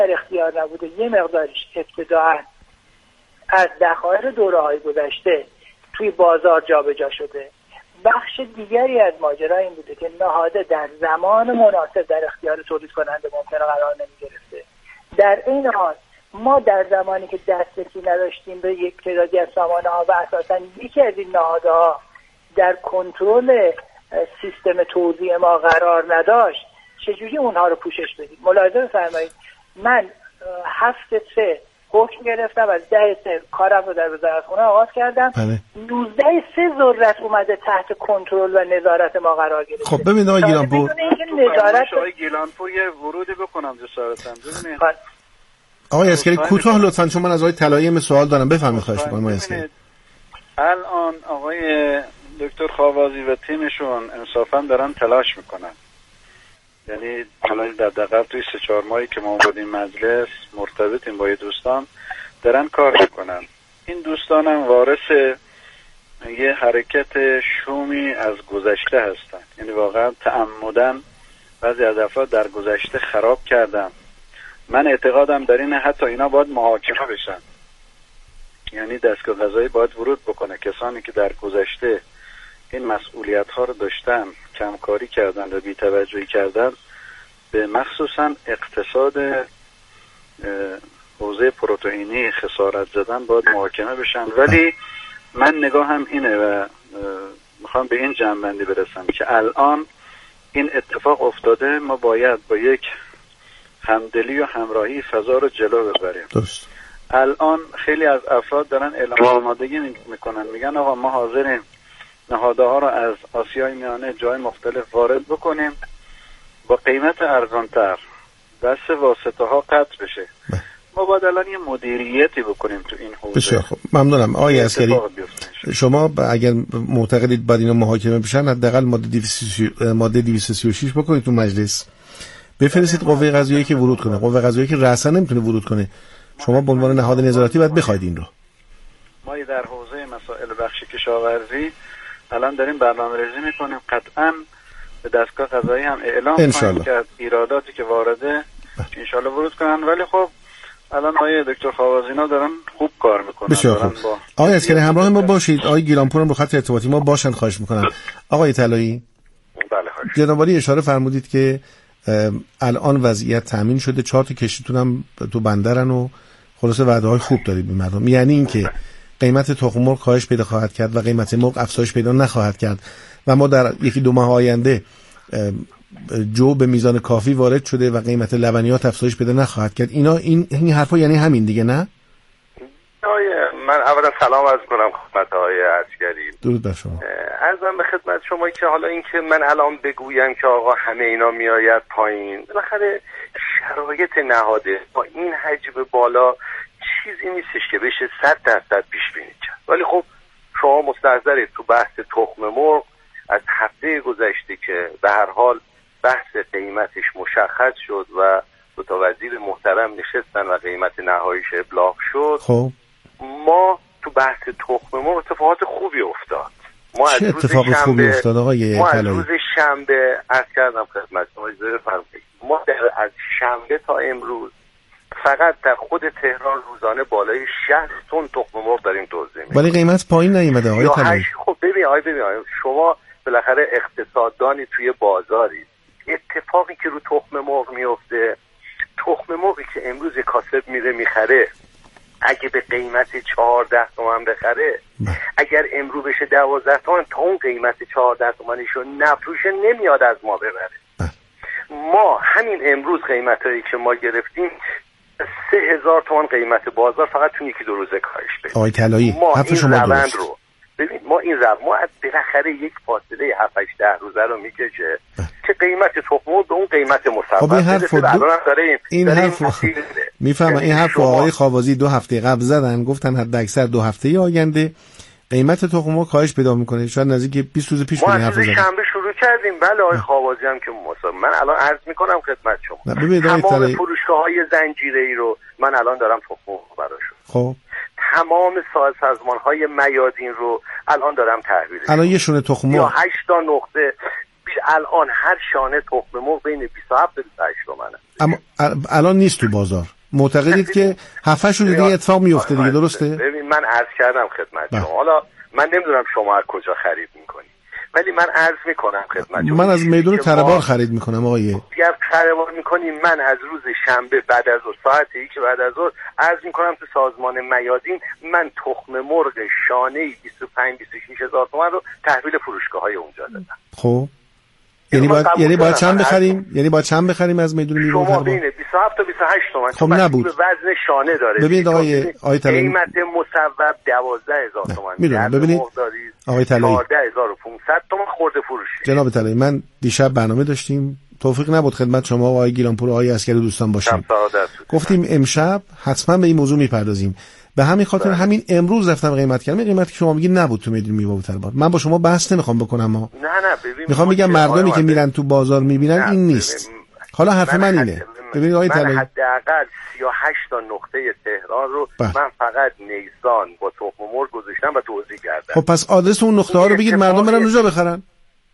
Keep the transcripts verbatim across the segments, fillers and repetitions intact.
در اختیار نبوده، یه مقدارش ابتداعاً از ذخایر دوره‌های گذشته توی بازار جابجا شده. بخش دیگری از ماجرا این بوده که نهاده در زمان مناسب در اختیار تولید کننده ممکنه قرار نمی‌گرفته. در این حال ما در زمانی که دسترسی نداشتیم به یک تعدادی از سامانه‌ها و اساساً یکی از این نهادها در کنترل سیستم توزیع ما قرار نداشت، چجوری اونها رو پوشش بدیم؟ ملاحظه بفرمایید، من هفت سه حکم گرفتم، از ده سه کارم رو در وزارتخونه آغاز کردم. نوزده سه ذرت اومده تحت کنترل و نظارت ما قرار گرفته. خب ببینید آقای گیلانپور، نظارت آقای گیلانپور یه ورودی بکنم جسارتاً. ببینید آقای عسکری کوتاه لطفاً، چون من از آقای طلایی سوال دارم. بفرمایید خواهش می‌کنم آقای عسکری. الان آقای دکتر خاوازی و تیمشون انصافاً دارن تلاش میکنن، یعنی الان در دقیقاً توی سه چهار ماهی که ما بودیم مجلس مرتبطیم با دوستان دارن کار میکنن. این دوستانم وارث یه حرکت شومی از گذشته هستن، یعنی واقعا تعمدن بعضی از افراد در گذشته خراب کردن. من اعتقادم در اینه حتی اینا باید محاکمه بشن، یعنی دستگاه قضایی باید ورود بکنه. کسانی که در گذشته این مسئولیت ها رو داشتن، کمکاری کردن و بی‌توجهی کردن به مخصوصا اقتصاد حوزه پروتئینی خسارت زدن، باید محاکمه بشن. ولی من نگاهم اینه و میخوام به این جنبندی برسم که الان این اتفاق افتاده، ما باید با یک همدلی و همراهی فضا رو جلو ببریم. درست. الان خیلی از افراد دارن اعلام آمادگی میکنن، میگن آقا ما حاضریم نهاده ها رو از آسیای میانه جای مختلف وارد بکنیم با قیمت ارزانتر، دست واسطه ها قطع بشه. ما باید الان یه مدیریتی بکنیم تو این حوزه. بسیار خب، ممنونم آقای عسکری. شما اگر معتقدید باید اینا محاکمه بشن، حداقل ماده دویست و سی و شش بکنید تو مجلس، بفرستید قوه قضاییه که ورود کنه. قوه قضاییه که رأسا نمیتونه ورود کنه، شما به عنوان نهاد نظارتی باید بخواید این رو. ما در حوزه مسائل بخش کشاورزی الان داریم برنامه‌ریزی میکنیم، قطعاً به دستگاه قضایی هم اعلام خواهیم کرد ایراداتی که وارده ان شاء الله ورود کنن. ولی خب الان آقای دکتر خاوازینا دارن خوب کار میکنن. بسیار خوب. آقای عسکری همراه ما باشید. آقای گیلانپور هم رو خط ارتباطی ما باشن، خواهش میکنم. آقای طلایی، بله خواهش. جناب عالی اشاره فرمودید که الان وضعیت تامین شده، چهار تا کشتیتون هم تو بندرن و خلاصه وعده‌های خوب دارید به مردم. یعنی اینکه قیمت تخم مرغ کاهش پیدا خواهد کرد و قیمت مرغ افزایش پیدا نخواهد کرد و ما در یکی دو ماه آینده جو به میزان کافی وارد شده و قیمت لبنیات افزایش پیدا نخواهد کرد. اینا این این حرفا یعنی همین دیگه، نه؟ من اولا سلام عرض کنم خدمت آقای عسکری. درود بر شما. عرضم به خدمت شما که حالا اینکه من الان بگویم که آقا همه اینا میآید پایین، بالاخره شرایط نهاده با این حجم بالا چیزی نیستش که بشه صد درصد پیش بینی کرد. ولی خب شما مستحضرید تو بحث تخم مرغ از هفته گذشته که به هر حال بحث قیمتش مشخص شد و دو تا وزیر محترم نشستن و قیمت نهاییش ابلاغ شد، خب ما تو بحث تخم مرغ اتفاقات خوبی افتاد. ما چه از روز اتفاق شنبه خوبی افتاد آقای ما از طلایی؟ روز شنبه عرض کردم خدمت شما، اجازه فرمایید، ما در از شنبه تا امروز فقط در خود تهران روزانه بالای شصت تن تخم مرغ داریم توزیع می‌کنیم. ولی قیمت پایین نیومده آقای طلایی. خب ببین آقای ببین آقای شما بالاخره اقتصاددانی توی بازاری، اتفاقی که رو تخم مرغ میفته، تخم مرغی که امروز کاسب میره میخره اگه به قیمت چهارده تومن بخره، اگر امروز بشه دوازده تومن، تا اون قیمت چهارده تومنیشو نفروشه نمیاد از ما ببره. ما همین امروز قیمتایی که ما گرفتیم سه هزار تومن قیمت بازار فقط تو یکی دو روزه کاهش پیدا. آقای طلایی ما حرف این شما روند درست. رو ببین، ما این رو ما از بالاخره یک فاصله هفت هشت ده روزه رو میکشه که قیمت تخم مرغ به اون قیمت مصوب خب این حرف دو... داریم این حرف میفهمم. این حرف آقای خاوازی دو هفته قبل زدن، گفتن حد اکثر دو هفته آینده قیمت تخم مرغ کاهش پیدا میکنه. شاید نزدیک بیست روز پیش این حرف زدن. ما شنبه شروع کردیم. بله آقای خاوازی هم که مصوب. من الان عرض میکنم خدمت شما تمام فروشگاه‌های زنجیره‌ای رو من الان دارم تخم مرغ براشون. خب تمام سازمان‌های میادین رو الان دارم تحویل. الان یه شونه تخم مرغ یا هشت تا نقطه الان هر شانه تخم مرغ بین بیست و هفت تا بیست و هشت تومنه. اما الان نیست تو بازار. معتقدید که هفتش رو دیگه اتفاق میفته دیگه، درسته؟ ببین من عرض کردم خدمت شما، حالا من نمیدونم شما از کجا خرید میکنی، ولی من عرض میکنم خدمت شما، من از میدون تربار خرید میکنم آقای. اگر تربار میکنی، من از روز شنبه بعد از ظهر ساعت یک بعد از ظهر عرض میکنم تو سازمان میادین من تخم مرغ شانه بیست و پنج بیست و شش هزار تومان رو تحویل فروشگاه های اونجا دادم. خب یعنی باید یعنی باید چند بخریم؟ یعنی باید چند بخریم از میدون میوه شما بین بیست و هفت تا بیست و هشت تومن. خب نبود. وزن شانه داره. ببینید آقای آقای طلایی، قیمت مصوب دوازده هزار تومان. میدونم. ببینید آقای طلایی چهارده هزار و پانصد تومان خورده فروش. جناب طلایی، من دیشب برنامه داشتیم، توفیق نبود خدمت شما آقای گیلانپور و آقای عسکری دوستان باشیم. گفتیم امشب حتما به این موضوع میپردازیم. به همین خاطر بله. همین امروز رفتم قیمت کردم. قیمتی که شما میگید نبود تو میدون میوه و تربار. من با شما بحث نمیخوام بکنم، ما نه نه ببین میخوام بگم مردمی که میرن تو بازار میبینن این نیست. ببین. حالا حرف من, من اینه، ببینید آقای طلایی، حداقل سی و هشت تا نقطه تهران رو بله. من فقط نیسان با تخم مرغ گذاشتم و توضیح کردم. خب پس آدرس اون نقطه ها رو بگید مردم برن اونجا بخرن. نه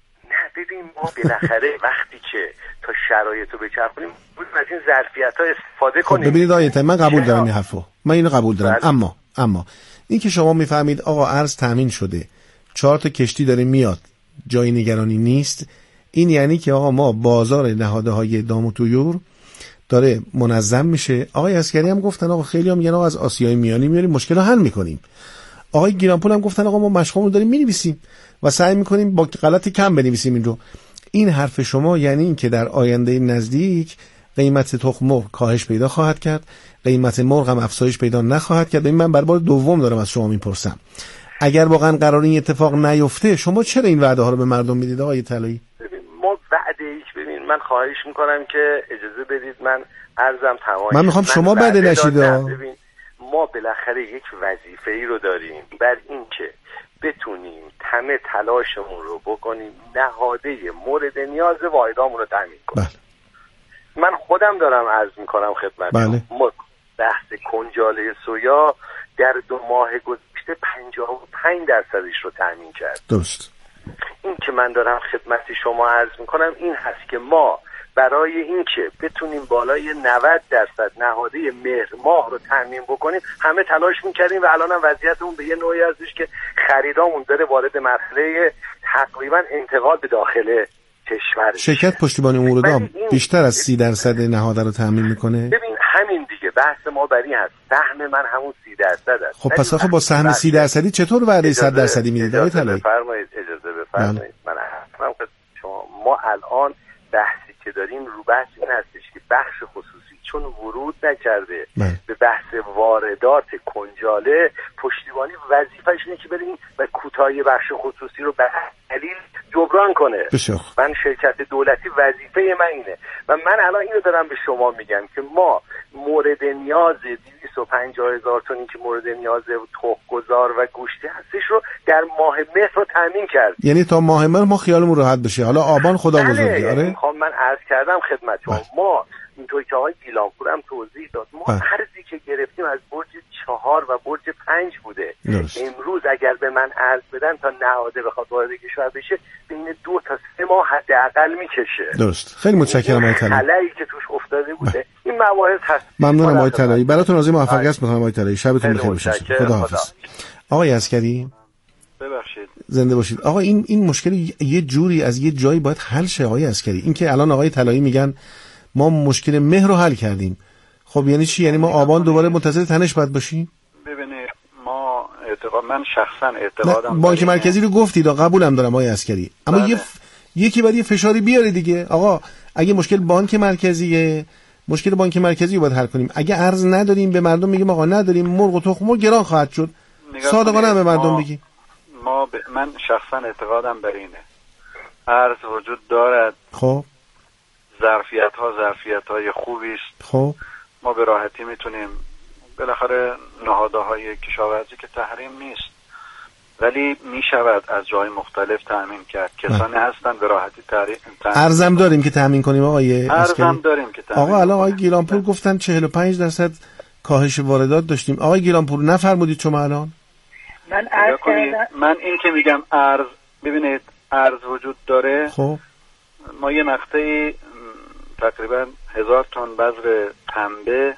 ببین ما بالاخره وقتی که تا شرایط رو بچرخونیم از این ظرفیت‌ها استفاده خب کنیم. ببینید آقای طلایی، من قبول دارم این حرفو، من اینو قبول دارم، بله. اما اما این که شما میفهمید آقا ارز تامین شده، چهار تا کشتی داره میاد، جای نگرانی نیست، این یعنی که آقا ما بازار نهادهای دام و طیور داره منظم میشه. آقای عسکری هم گفتن آقا خیلی هم میگن آقا از آسیای میانی میاریم مشکل رو حل میکنیم. آقای گیلانپور هم گفتن آقا ما مشقمون رو داریم مینویسیم و سعی میکنیم با غلطی کم بنویسیم این رو. این حرف شما یعنی این که در آینده نزدیک قیمت تخم مرغ کاهش پیدا خواهد کرد، قیمت مرغ هم افزایش پیدا نخواهد کرد. این من بر بار دوم دارم از شما میپرسم، اگر واقعا قرار این اتفاق نیفته شما چرا این وعده ها رو به مردم میدید آقای طلایی؟ ما وعده ایش ببین، من خواهش میکنم که اجازه بدید من عرضم تمام. من میخوام شما بده نشید. ببین ما بالاخره یک وظیفه ای رو داریم بر این که بتونیم همه تلاشمون رو بکنیم نهاده مورد نیاز واحدامون رو تامین کنیم. بله. من خودم دارم عرض میکنم خدمت بله. ما بحث کنجاله سویا در دو ماه گذشته پنجاه و پنج درصدش رو تامین کرد. درست. این که من دارم خدمت شما عرض میکنم این هست که ما برای این که بتونیم بالای نود درصد نهاده مهر ماه رو تامین بکنیم همه تلاش میکردیم و الان هم وضعیتمون به یه نوعی ازش که خریدامون داره وارد مرحله تقریبا انتقال به داخل کشور. شرکت پشتیبان امور دام بیشتر از سی درصد نهاده رو تامین میکنه. ببین همین دیگه بحث ما بر این هست، سهم من همون سی درصد است. خب پس آخه با سهم سی درصدی چطور وعده صد درصدی میدید آقای طلایی؟ بفرمایید اجازه بفرمایید. من حتما شما ما الان بحثی که داریم رو بحث این هستش که بخش خصوصی چون ورود نکرده بله. به بحث واردات کنجاله، پشتیبانی وظیفه‌اش اینه که بریم و کوتاهی بخش خصوصی رو به دلیل جبران کنه. بسیار. من شرکت دولتی وظیفه من اینه و من الان اینو دارم به شما میگم که ما مورد نیاز دویست و پنجاه هزار تونی که مورد نیاز تخم‌گذار و گوشتی هستش رو در ماه مهر رو تامین کرد. یعنی تا ماه مهر ما خیالمون راحت بشه. حالا آبان خدا بزرگی. آره خب من عرض کردم خدمت شما ما اینطور که آقای گیلانپور هم توضیح داد ما ارزی که گرفتیم از برج چهار و برج پنج بوده. درست. امروز اگر به من ارز بدن تا نهاده بخواد وارد کشور بشه بین دو تا سه ماه حداقل میکشه. درست. خیلی متشکرم آقای طلایی. خلایی که توش افتاده بوده این مباحث هست. ممنونم آقای طلایی. براتون آرزوی موفقیت می‌کنم آقای طلایی. شبتون بخیر باشه. خداحافظ. آقای عسکری ببخشید. زنده باشید. آقا این این مشکل یه جوری از یه جایی باید حل شه آقای عسکری. این که الان آقای طلایی میگن ما مشکل مهر رو حل کردیم. خب یعنی چی؟ یعنی ما آبان دوباره منتظر تنش باید باشیم؟ ببینید ما اعتقاد من شخصا اعتقادم بانک مرکزی رو گفتید قبولم دارم آقای عسکری، اما بله. یه ف... یکی باید یه فشاری بیاره دیگه. آقا اگه مشکل بانک مرکزیه مشکل بانک مرکزی رو باید حل کنیم. اگه ارز نداریم به مردم میگیم آقا نداریم مرغ و تخم مرغ گران خواهد شد. صادقانه به مردم بگیم. ما ب... من شخصا اعتقادم بر اینه ارز وجود دارد. خب ظرفیت ها ظرفیت های خوبی است. خب ما به راحتی میتونیم بالاخره نهاده های کشاورزی که تحریم نیست ولی میشود از جای مختلف تامین کرد. کسانی هستن به راحتی تحریم ارزم داریم که تامین کنیم آقای عسکری. ارزم داریم که تامین. آقا الان آقای گیلانپور گفتن چهل و پنج درصد کاهش واردات داشتیم. آقای گیلانپور نفرمودید شما الان؟ من عرض کردم من این که میگم ارز ببینید ارز وجود داره. خب ما یه مقطعی تقریبا هزار تن بذر پنبه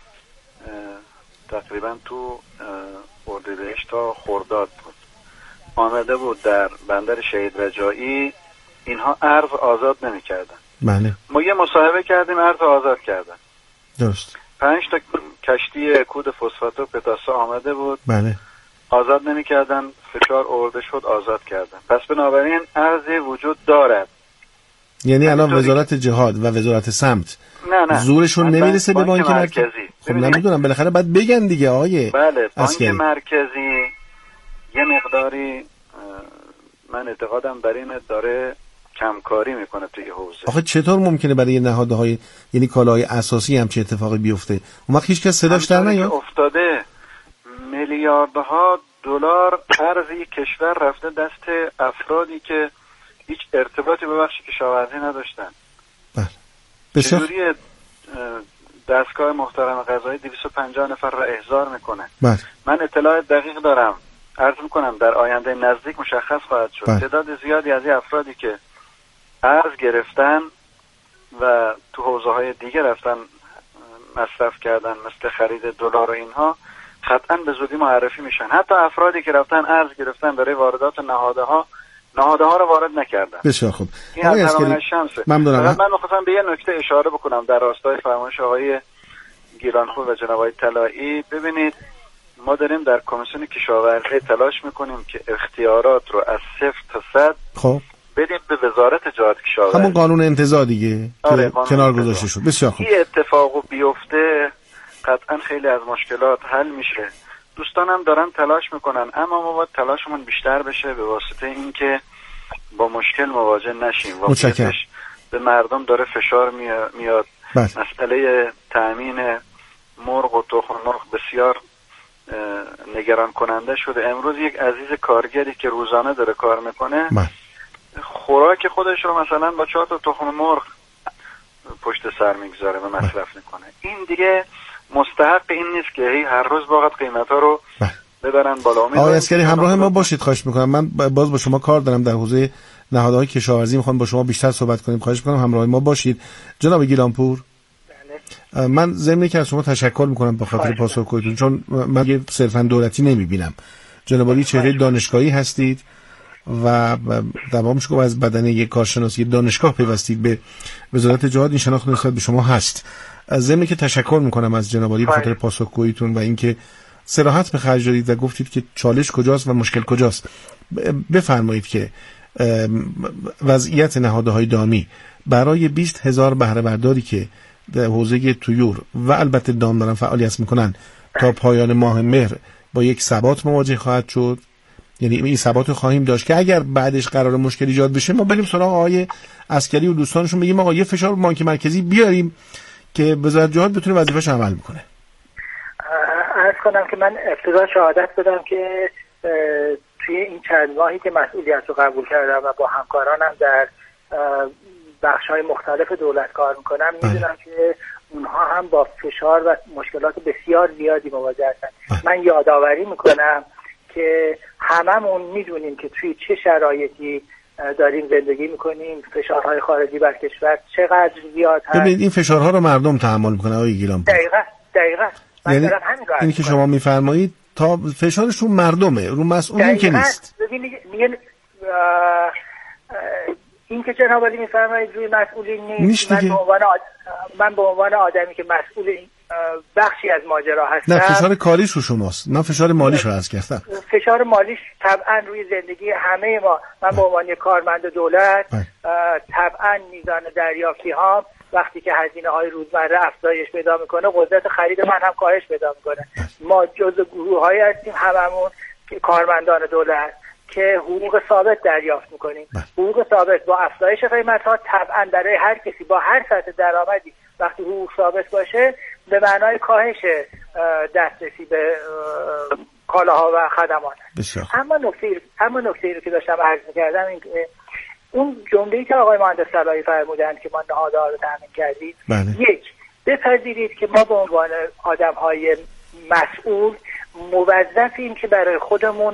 تقریبا تو اردیبهشت تا خرداد بود آمده بود در بندر شهید رجایی. اینها ارز آزاد نمی کردن. بله. ما یه مصاحبه کردیم ارز آزاد کردن. درست. پنج تا کشتی کود فسفات و پتاسا آمده بود. بله. آزاد نمی کردن، فشار آورده شد آزاد کردن. پس بنابراین ارزی وجود دارد. یعنی الان وزارت جهاد و وزارت سمت نه نه زورشون نمیرسه به بانک مرکزی. خب نمیدونم بالاخره باید بگن دیگه آقای بله اسکری. بانک مرکزی یه مقداری من اعتقادم بر اینه داره کمکاری میکنه توی حوزه. آخه چطور ممکنه برای نهادهای یعنی کالاهای اساسی همچین اتفاقی بیفته؟ اون وقت هیچ کس صداش در نیاد؟ افتاده میلیاردها دلار ارزی کشور رفته دست افرادی که هیچ ارتباطی به بخش کشاورزی نداشتن. بله. بسیار چجوری دستگاه محترم قضایی دویست و پنجاه نفر را احضار میکنه؟ بله. من اطلاع دقیق دارم. عرض میکنم در آینده نزدیک مشخص خواهد شد. بله. تعداد زیادی از این افرادی که ارز گرفتن و تو حوزه های دیگه رفتن مصرف کردن مثل خرید دلار و اینها قطعا به زودی معرفی میشن. حتی افرادی که رفتن ارز گرفتن برای واردات نهاده ها نهاده ها رو وارد نکردن. بسیار خوب. این از درمان شمسه. ممنونم. من می‌خواستم به یه نکته اشاره بکنم در راستای فرمایش آقای گیلانپور و جناب آقای طلایی. ببینید ما داریم در کمیسیون کشاورزی تلاش میکنیم که اختیارات رو از صفر تا صد خب بدیم به وزارت جهاد کشاورزی. همون قانون انتزاع دیگه آره، که کنار گذاشته شد. بسیار خوب. این اتفاقو بیفته قطعا خیلی از مشکلات حل میشه. دوستانم دارن تلاش میکنن اما ما باید تلاشمون بیشتر بشه به واسطه اینکه با مشکل مواجه نشیم. متشکرم. به مردم داره فشار میاد. بله. مسئله تأمین مرغ و تخم مرغ بسیار نگران کننده شده. امروز یک عزیز کارگری که روزانه داره کار میکنه بله. خوراک خودش رو مثلا با چهار تا تخم مرغ پشت سر میگذاره و مصرف میکنه. این دیگه مستحق این نیست که هر روز باید قیمتا رو ببرن بالا. آقای اسکری همراه ما باشید خواهش میکنم. من باز با شما کار دارم در حوزه نهادهای کشاورزی، میخوام با شما بیشتر صحبت کنیم. خواهش میکنم همراه ما باشید. جناب گیلانپور بله. من ضمن که از شما تشکر میکنم به خاطر پاسخگوییتون، چون من یه صرفا دولتی نمیبینم. جناب عالی چهره دانشگاهی هستید و دوام شما از بدن یک کارشناسی دانشگاه پیوستید به وزارت جهاد. این شناخت نسبت به شما هست. از ضمن که تشکر میکنم از جناب عالی به خاطر پاسخگوییتون و اینکه صراحت به خرج دادید و گفتید که چالش کجاست و مشکل کجاست. بفرمایید که وضعیت نهادهای دامی برای بیست هزار بهره برداری که در حوزه طیور و البته دام دارن فعالیت میکنن تا پایان ماه مهر با یک ثبات مواجه خواهد شد. یعنی این ثبات خواهیم داشت که اگر بعدش قرار مشکل ایجاد بشه ما بریم سراغ آقای اسکری و دوستانشون بگیم آقا یه فشار بانک مرکزی بیاریم که وزارت جهاد بتونه وظیفه‌ش عمل میکنه. عرض کنم که من ابتدا شهادت بدم که توی این چند ماهی که مسئولیت رو قبول کردم و با همکارانم در بخش‌های مختلف دولت کار میکنم میدونم که اونها هم با فشار و مشکلات بسیار زیادی مواجه هستن. من یادآوری میکنم که هممون میدونیم که توی چه شرایطی داریم زندگی میکنیم. فشارهای خارجی بر کشور چقدر زیاد هست. ببینید این فشارها رو مردم تحمل میکنه آقای گیلانپور. دقیقاً دقیقاً. یعنی این که شما میفرمایید تا فشارش رو مردمه، رو مسئولین که نیست. ببینید این که جناب عالی میفرمایید روی مسئولین نیست. من به عنوان آد... من به عنوان آدمی که مسئول بخشی از ماجرا هستم. نه فشار کاریش رو شماست. من فشار مالیش رو عرض کردم. فشار مالیش طبعا روی زندگی همه ما. من به عنوان یک کارمند دولت طبعا میزان دریافتی ها وقتی که هزینه های روزمره افزایش پیدا میکنه قدرت خرید من هم کاهش پیدا میکنه. ما جزء گروه هایی هستیم هممون که کارمندان دولت که حقوق ثابت دریافت میکنیم. حقوق ثابت با افزایش قیمت ها طبعا برای هر کسی با هر سطح درآمدی وقتی حقوق ثابت باشه به معنای کاهش دسترسی به کالاها و خدمات. اما نکته اما نکته رو که داشتم عرض می‌کردم این اون جمله‌ای که آقای مهندس صلاحی فرمودند که ما نهادها رو تامین کردیم. بله. یک، بپذیرید که ما به عنوان آدم‌های مسئول موظفیم که برای خودمون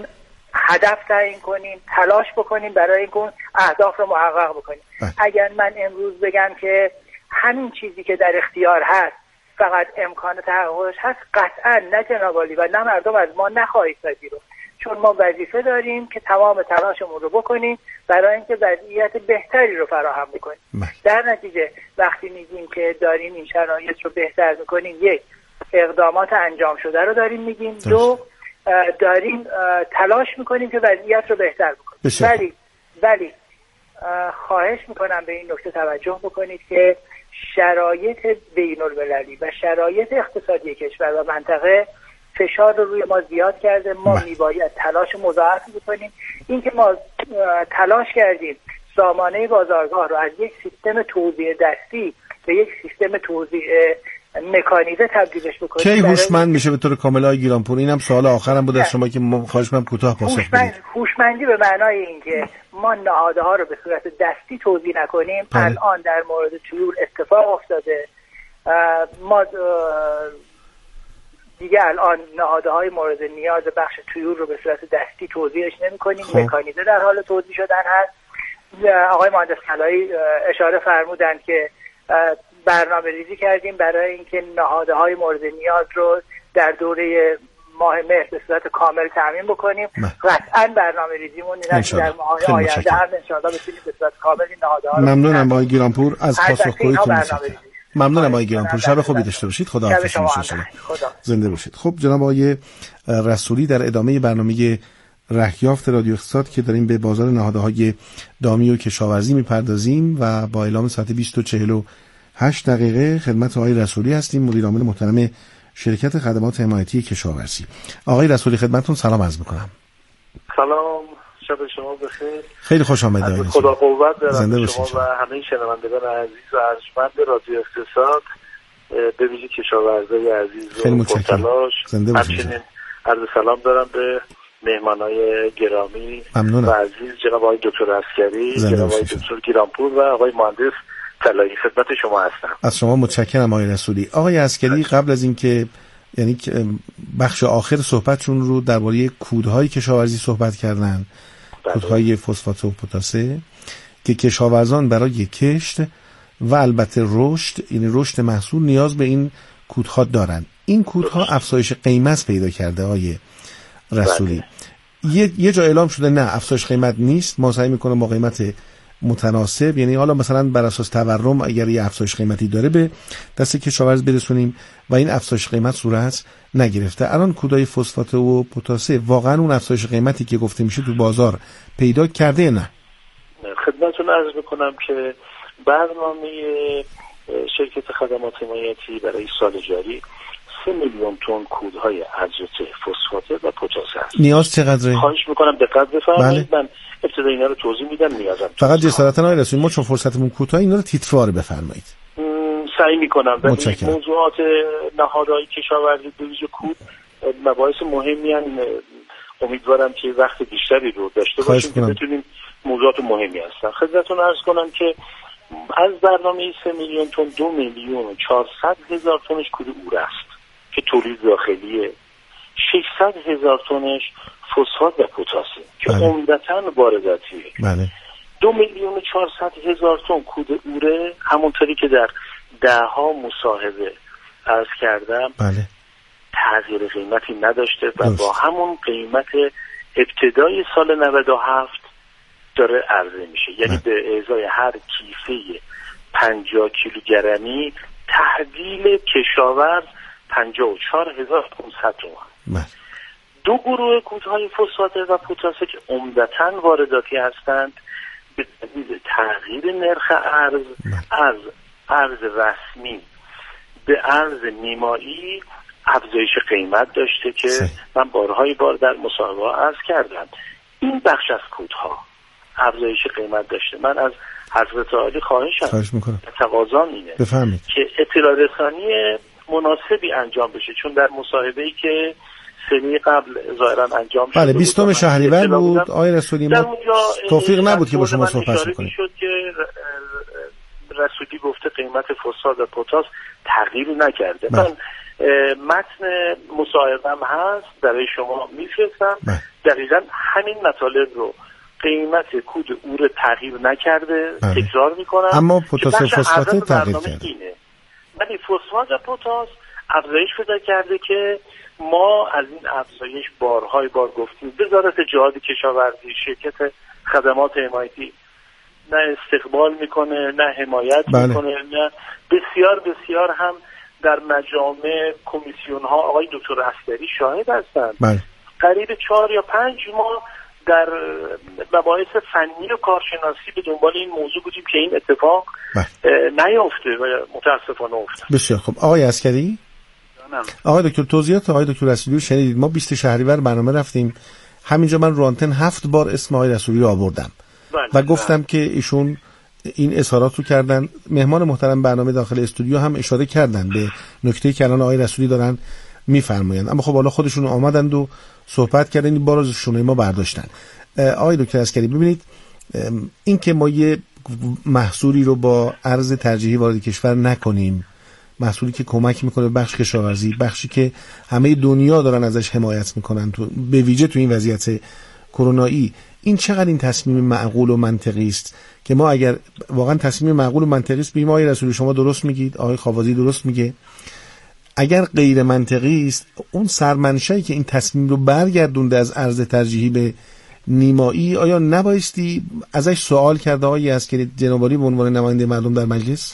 هدف تعیین کنیم، تلاش بکنیم برای اینکه اون اهداف رو محقق بکنیم. بله. اگر من امروز بگم که همین چیزی که در اختیار هست فقط امکان تحققش هست، قطعا نه جناب عالی و نه مردم از ما نخواهید پذیرفت، چون ما وظیفه داریم که تمام تلاشمون رو بکنیم برای اینکه وضعیت بهتری رو فراهم بکنیم. در نتیجه وقتی میگیم که داریم این شرایط رو بهتر میکنیم، یک، اقدامات انجام شده رو داریم میگیم، دو، داریم تلاش میکنیم که وضعیت رو بهتر بکنیم. ولی ولی خواهش میکنم به این نکته توجه بکنید که شرایط بین المللی و شرایط اقتصادی کشور و منطقه فشار رو روی ما زیاد کرده. ما میباید تلاش مضاعفی بکنیم. این که ما تلاش کردیم سامانه بازارگاه رو از یک سیستم توزیع دستی به یک سیستم توزیع مکانیزه تبدیلش بکنیم، کی هوشمند میشه به طور کامل آقای گیلانپور؟ اینم سوال آخرم بود از شما که خواهش می‌کنم کوتاه پاسخ بدید. هوشمندی به معنای اینکه ما نهادها رو به صورت دستی توزیع نکنیم. بله. الان در مورد طیور اتفاق افتاده. ما دیگه الان نهادهای مورد نیاز بخش طیور رو به صورت دستی توزیعش نمی‌کنیم. خب. مکانیزه در حال توزیع شدن هست. آقای مهندس طلایی اشاره فرمودند که برنامه ریزی کردیم برای اینکه نهادهای مورد نیاز رو در دوره ماه مهر به صورت کامل تامین بکنیم. قطعاً برنامه ریزیمون این است در ماه آینده هم انشاءالله بتونیم به صورت کامل این نهادها رو. ممنونم آقای گیلانپور از پاسخگوییتون. ممنونم آقای گیلانپور. شب خوبی داشته باشید. خدا حافظ شما. زنده باشید. خب جناب آقای رسولی در ادامه برنامه رهیافت رادیو اقتصاد که داریم به بازار نهادهای دامی و کشاورزی میپردازیم و با اعلام ساعت بیست و چهل و هشت دقیقه خدمت آقای رسولی هستیم، مدیر عامل محترم شرکت خدمات حمایتی کشاورزی. آقای رسولی خدمتتون سلام عرض میکنم. سلام، شب شما بخیر. خیلی خوش آمدید آقای رسولی. خدا قوت دارم شما و همه شنوندگان عزیز و ارجمند رادیو اقتصاد، به ویژه کشاورزای عزیز و پرتلاش. همچنین عرض سلام دارم به مهمانای گرامی ممنونم. و عزیز جناب آقای دکتر عسکری، جناب آقای دکتر گیلانپور و آقای مهندس طلایی. خدمت شما هستم. از شما متشکرم آقای رسولی. آقای عسکری قبل از اینکه یعنی بخش آخر صحبتشون رو درباره کودهای کشاورزی صحبت کردن، کودهای فسفات و پتاسه که کشاورزان برای کشت و البته رشد، یعنی رشد محصول نیاز به این کودها دارن. این کودها افزایش قیمت پیدا کرده آقای رسولی. یه یه جا اعلام شده نه افزایش قیمت نیست، ما سعی میکنیم با قیمت متناسب، یعنی حالا مثلا بر اساس تورم اگر یه افزایش قیمتی داره به دست کشاورز برسونیم و این افزایش قیمت صورت نگرفته. الان کودهای فسفات و پتاسه واقعا اون افزایش قیمتی که گفته میشه تو بازار پیدا کرده نه؟ خدمتتون عرض میکنم که برنامه شرکت خدمات حمایتی برای سال جاری سه میلیون تن کودهای ارجه فسفات و پتاسه است. نیاز چقدره؟ خواهش میکنم دقت بفرمایید. بله. من ابتدا اینا رو توضیح میدم. نیازم فقط جسارتا آقای رسولی، ما چون فرصتمون کوتاه اینا رو تیتروار بفرمایید. سعی میکنم. موضوعات نهادهای کشاورزی به ویژه کود مباحث مهمی ان، امیدوارم که وقت بیشتری رو داشته باشیم که بتونیم موضوعات مهمی هستن. خدمتتون عرض کنم که از برنامه سه میلیون تن دو میلیون و چهارصد هزار تنش کود اور است که تولید داخلیه. ششصد هزار تنش فسفات و پتاسه که عمدتاً وارداتیه. بله. دو میلیون و چهارصد هزار تن کود اوره، همونطوری که در ده ها مصاحبه عرض کردم. بله. تغییر قیمتی نداشته و دوست. با همون قیمت ابتدای سال نود و هفت داره عرضه میشه. یعنی بله. به ازای هر کیسه پنجاه کیلوگرمی تحویل کشاورز پنجاه و چهار هزار و پانصد تومان. دو گروه کودهای فسفات و پتاسه که عمدتاً وارداتی هستند به دلیل تغییر نرخ ارز از ارز رسمی به ارز نیمایی افزایش قیمت داشته که سی. من بارهای بار در مصاحبه عرض کردم. این بخش از کودها افزایش قیمت داشته. من از حضرت عالی خواهشم خواهش میکنم تقاضا اینه بفهمید که اطلاع رسانی مناسبی انجام بشه، چون در مصاحبه‌ای که سنی قبل ظاهرا انجام شد بله بیستم شهریور بود آقای رسولی، ما توفیق نبود که با شما صحبت کنیم. شد که رسولی گفته قیمت فسفات و پتاس تغییری نکرده. من متن مصاحبه‌ام هست برای شما میفرستم. دقیقاً همین مطالب رو قیمت کود او رو تغییر نکرده. بله. تکرار میکنم اما پتاس فسفات تغییر کرده. ولی فسفات پتاس افزایش پیدا کرده که ما از این افزایش بارهای بار گفتیم. وزارت جهاد کشاورزی، شرکت خدمات حمایتی نه استقبال میکنه نه حمایت بله. میکنه، نه بسیار بسیار هم در مجامع کمیسیون ها آقای دکتر عسکری شاهد هستند. بله. قریب چهار یا پنج ماه در مباحث فنی و کارشناسی به دنبال این موضوع بودیم که این اتفاق بله. نیفته و متاسفانه افتاد. بسیار خب آقای عسکری. جانم. آقای دکتر توضیحات آقای دکتر رسولی رو شنیدید. ما بیست شهریور برنامه رفتیم، همینجا من رو آنتن هفت بار اسم آقای رسولی رو آوردم بله. و گفتم بله. که ایشون این اظهارات رو کردن. مهمان محترم برنامه داخل استودیو هم اشاره کردن به نکته‌ای که الان آقای رسولی دارن میفرمایند، اما خب حالا خودشون آمدند و صحبت کردن، این بار از شونه ما برداشتن. آقای دکتر عسکری ببینید، این که ما یه محصولی رو با ارز ترجیحی وارد کشور نکنیم، محصولی که کمک میکنه به بخش کشاورزی، بخشی که همه دنیا دارن ازش حمایت میکنن تو به ویژه تو این وضعیت کرونایی، این چقدر این تصمیم معقول و منطقی است که ما اگر واقعا تصمیم معقول و منطقی است، بگیم آقای رسولی شما درست میگید، آقای خاوازی درست میگه. اگر غیر منطقی است، اون سرمنشایی که این تصمیم رو برگردونده از ارز ترجیحی به نیمایی، آیا نبایستی ازش سوال کرده آقای عسکری جنابعالی به عنوان نماینده مردم در مجلس؟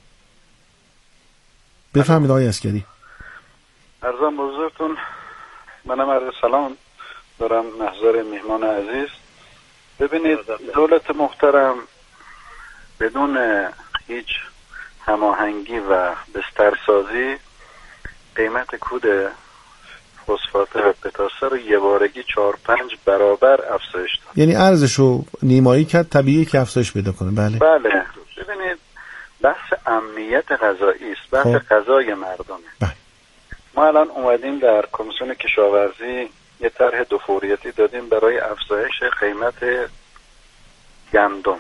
بفهمید آقای عسکری. عرضم بزرگتون، منم عرض سلام دارم محضر مهمان عزیز. ببینید دولت محترم بدون هیچ هماهنگی و بسترسازی قیمت کود فسفات و پتاسه رو یه بارگی چهار پنج برابر افزایش داد. یعنی ارزشو نیمایی کرد، طبیعیه که افزایش پیدا کنه. بله بله. ببینید بحث امنیت غذایی است، بحث غذای مردمه. بله. ما الان اومدیم در کمیسیون کشاورزی یه طرح دو فوریتی دادیم برای افزایش قیمت گندم.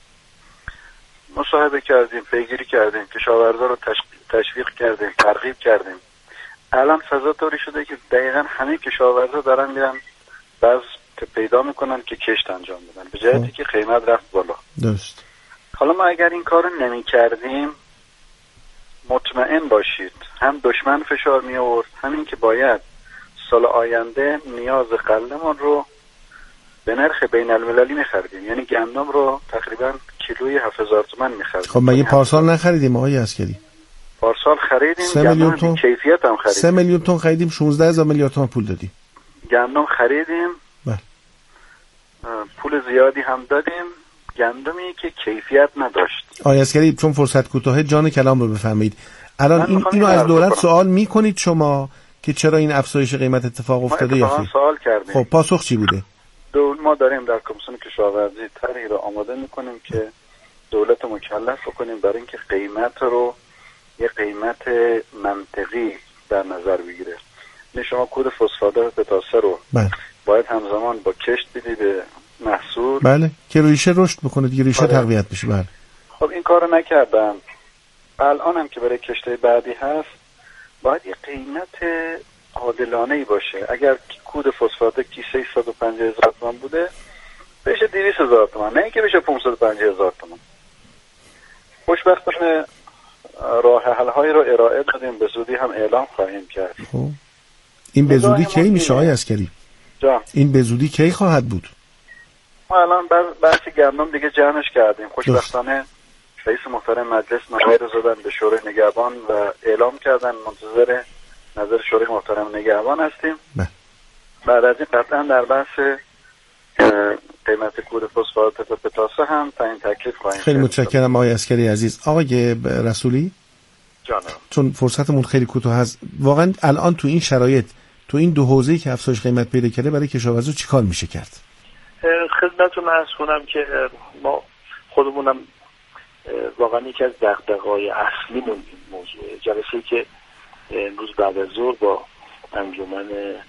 مصاحبه کردیم، پیگیری کردیم، کشاورزا رو تشویق کردیم، ترغیب کردیم. الان فضا طوری شده که دقیقا همه کشاورزا دارن میرن بعض پیدا میکنن که کشت انجام بدن، به جهتی که قیمت رفت بالا. درست. حالا ما اگر این کارو نمی کردیم مطمئن باشید هم دشمن فشار می آورد، همین که باید سال آینده نیاز غله‌مون رو به نرخ بین المللی می خریدیم. یعنی گندم رو تقریبا کیلوی هفت هزار تومان می خریدیم. خب مگه پارسال نخریدیم آقای عسکری؟ پارسال خریدیم، گندم تون کیفیت هم خریدیم. سه میلیون تن خریدیم، شانزده هزار میلیارد تومان پول دادیم. گندم خریدیم. بله. پول زیادی هم دادیم، گندمی که کیفیت نداشت. آقای عسکری چون فرصت کوتاه جان کلام رو بفهمید. الان این اینو از دولت بکنم. سوال میکنید شما که چرا این افزایش قیمت اتفاق افتاده یا خیر؟ سوال کردیم. خب پاسخ چی بوده؟ دول ما داریم در کمیسیون کشاورزی طرحی رو آماده میکنیم که دولت مکلف بکنیم برای اینکه قیمت رو یه قیمت منطقی در نظر بگیره. یعنی شما کود فسفات پتاسه رو بله. باید همزمان با کشت بدی به محصول. بله که ریشه رشد بکنه دیگه، ریشه تقویت بشه. بله. خب این کارو نکردن. الان هم که برای کشته بعدی هست باید یه قیمت عادلانه‌ای باشه. اگر کود فسفات کیسه صد و پنجاه هزار تومان بوده بشه دویست هزار تومان، نه اینکه بشه پانصد و پنجاه هزار تومان. خوشبختانه راه حل هایی رو ارائه دادیم، به زودی هم اعلام خواهیم کرد. خب این به زودی کی میشه آقای عسکری؟ جان این به زودی کی خواهد بود؟ ما الان بحث گندم دیگه جمعش کردیم. خوشبختانه رئیس محترم مجلس نامه رو زدن به شورای نگهبان و اعلام کردن منتظر نظر شورای محترم نگهبان هستیم. بله. بعد از این قطعا در بحث قیمت کود فسفات پتاسه هم تعیین تکلیف خواهیم. خیلی متشکرم آقای عسکری عزیز. آقای رسولی جانم، چون فرصتمون خیلی کوتاه هست، واقعا الان تو این شرایط تو این دو حوزه‌ای که افزایش قیمت پیدا کرده برای کشاورزا چیکار میشه کرد؟ خدمتتون عرض کنم که ما خودمونم واقعا یکی از دغدغه‌های اصلیمون این موضوعه. جلسه‌ای که امروز بعد از ظهر با انجمن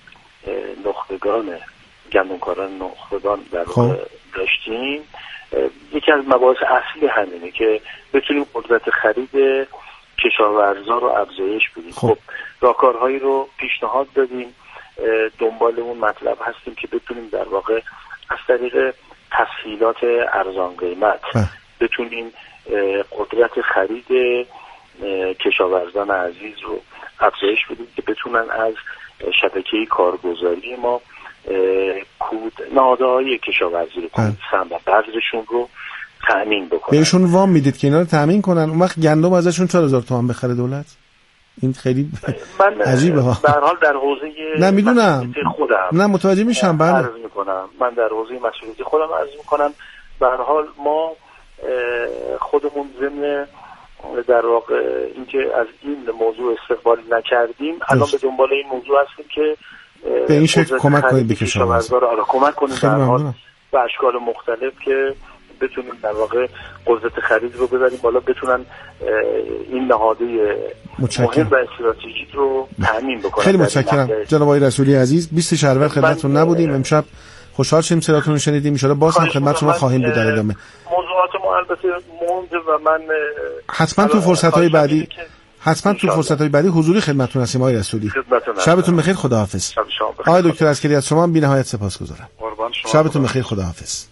نخبگان گندمکاران نخبگان در واقع داشتیم، یکی از مباحث اصلی همینه که بتونیم قدرت خرید کشاورزا رو افزایش بدیم. خب, خب راهکارهایی رو پیشنهاد دادیم، دنبال اون مطلب هستیم که بتونیم در واقع از طریق تسهیلات ارزان قیمت بتونیم قدرت خرید کشاورزان عزیز رو افزایش بدیم که بتونن از شبکه کارگزاری ما کود نهادهای کشاورزی رو کودسن و بذرشون رو تأمین بکنن. بهشون وام میدید که اینا رو تأمین کنن، اون وقت گندم ازشون چهار هزار تومان بخره دولت؟ این خیلی عجیبه ها. در حال در حوزه نه میدونم خودم نه متوجه میشم بله عرض میکنم من در حوزه مسئولیتی خودم عرض میکنم. به هر حال ما خودمون ضمن در واقع اینکه از این موضوع استقبال نکردیم الان به دنبال این موضوع هستیم که به این شکل کمک کنید به کشاورزا رو کمک کنیم در حال به اشکال مختلف که بتونیم در واقع قدرت خرید رو ببریم بالا، بتونن این نهاده مهم و استراتژیک رو تامین بکنن. خیلی متشکرم جناب آقای رسولی عزیز. بیست شهریور خدمتتون نبودیم، امشب خوشحال شدیم صداتون رو شنیدیم. ان شاءالله باز هم خدمت شما خواهیم بود در ادامه. موضوعات ما البته مونده و من حتما تو فرصت‌های بعدی حتما تو فرصت‌های بعدی حضوری خدمتتون هستیم آقای رسولی. شبتون بخیر، خداحافظ. آقای دکتر عسکری از شما بی‌نهایت سپاسگزارم. شبتون بخیر، خداحافظ.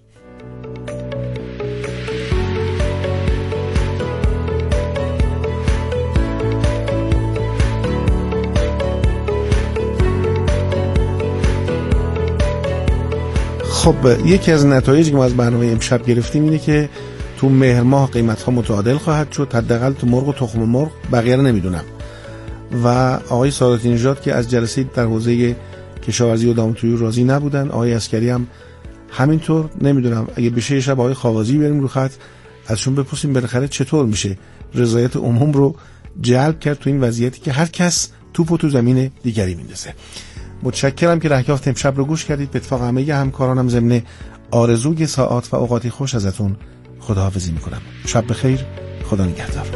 خب یکی از نتایجی که ما از برنامه امشب گرفتیم اینه که تو مهر ماه قیمت‌ها متعادل خواهد شد، حداقل تو مرغ و تخم مرغ، بقیه رو نمیدونم. و آقای ساداتی نژاد که از جلسه در حوزه کشاورزی و دامتویی راضی نبودن، آقای عسکری هم همینطور. نمیدونم اگه بشه شب آقای خاوازی بریم رو خط ازشون بپرسیم بالاخره چطور میشه رضایت عموم رو جلب کرد تو این وضعیتی که هر کس توپو تو زمین دیگری میندازه. متشکرم که رهیافت امشب رو گوش کردید. به اتفاق همه همکارانم ضمن آرزوی ساعات و اوقاتی خوش ازتون خداحافظی میکنم. شب بخیر، خدا نگهدار.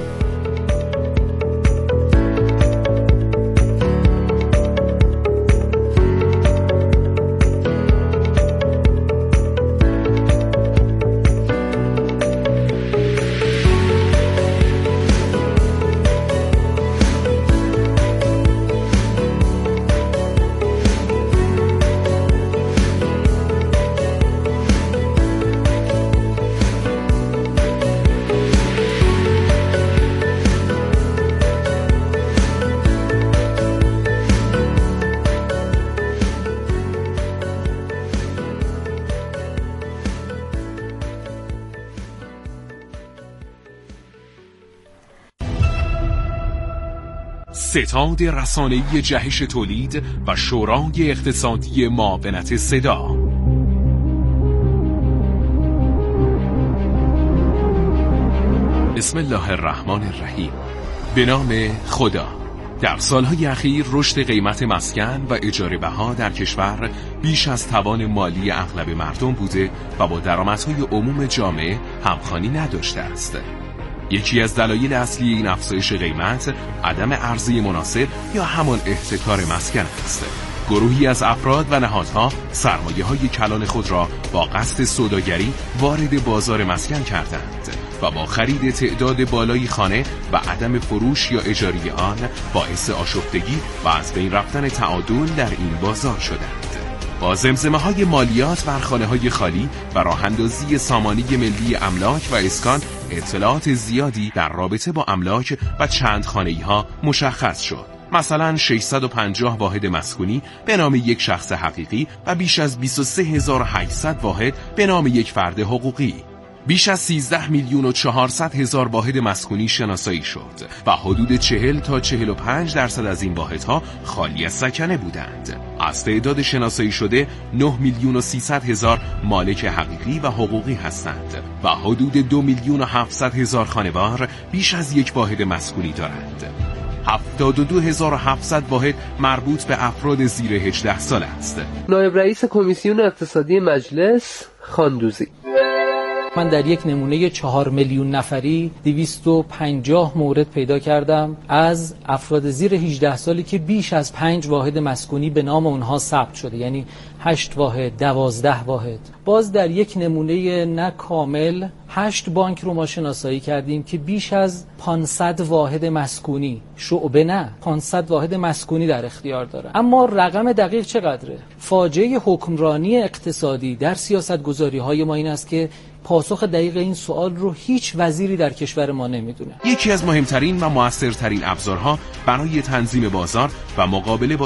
ستاد رسانه‌ای جهش تولید و شورای اقتصادی معاونت صدا. بسم الله الرحمن الرحیم. به نام خدا. در سالهای اخیر رشد قیمت مسکن و اجاره بها در کشور بیش از توان مالی اغلب مردم بوده و با درآمدهای عموم جامعه همخوانی نداشته است. یکی از دلایل اصلی این افزایش قیمت عدم عرضه مناسب یا همان احتکار مسکن است. گروهی از افراد و نهادها سرمایه‌های کلان خود را با قصد سوداگری وارد بازار مسکن کردند و با خرید تعداد بالایی خانه و عدم فروش یا اجاره آن باعث آشفتگی و از بین رفتن تعادل در این بازار شدند. با زمزمه‌های مالیات بر خانه‌های خالی و راه‌اندازی سامانه ملی املاک و اسکان اطلاعات زیادی در رابطه با املاک و چند خانه‌ای‌ها مشخص شد. مثلا ششصد و پنجاه واحد مسکونی به نام یک شخص حقیقی و بیش از بیست و سه هزار و هشتصد واحد به نام یک فرد حقوقی. بیش از سیزده میلیون و چهارصد هزار واحد مسکونی شناسایی شد و حدود چهل تا چهل و پنج درصد از این واحدها خالی از سکنه بودند. از تعداد شناسایی شده نه میلیون و سیصد هزار مالک حقیقی و حقوقی هستند و حدود دو میلیون و هفتصد هزار خانوار بیش از یک واحد مسکونی دارند. هفتاد و دو هزار و هفتصد واحد مربوط به افراد زیر هجده سال است. نایب رئیس کمیسیون اقتصادی مجلس خاندوزی: من در یک نمونه چهار میلیون نفری دویست و پنجاه مورد پیدا کردم از افراد زیر هجده سالی که بیش از پنج واحد مسکونی به نام اونها ثبت شده، یعنی هشت واحد، دوازده واحد. باز در یک نمونه نه کامل هشت بانک رو ما شناسایی کردیم که بیش از پانصد واحد مسکونی، شعبه نه، پانصد واحد مسکونی در اختیار دارن. اما رقم دقیق چقدره؟ فاجعه حکمرانی اقتصادی در سیاست‌گذاری‌های ما این است که پاسخ دقیق این سوال رو هیچ وزیری در کشور ما نمیدونه. یکی از مهمترین و موثرترین ابزارها برای تنظیم بازار و مقابله با